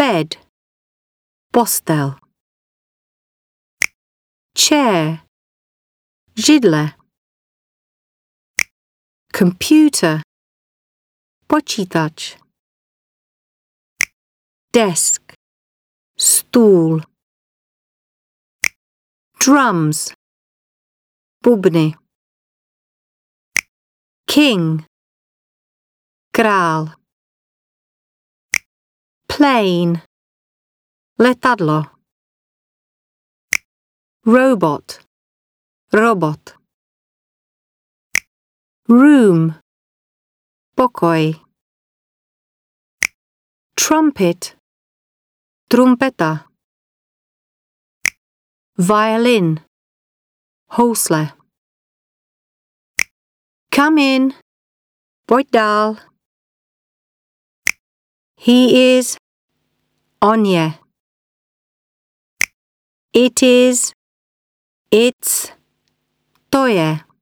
Bed, postel. Chair, židle. Computer, počítač. Desk, stůl. Drums, bubny. King, král. Plane, letadlo. Robot, robot. Room, pokoj. Trumpet, trumpeta. Violin, housle. Come in, pojď dál. He is, on je. It is, it's, to je.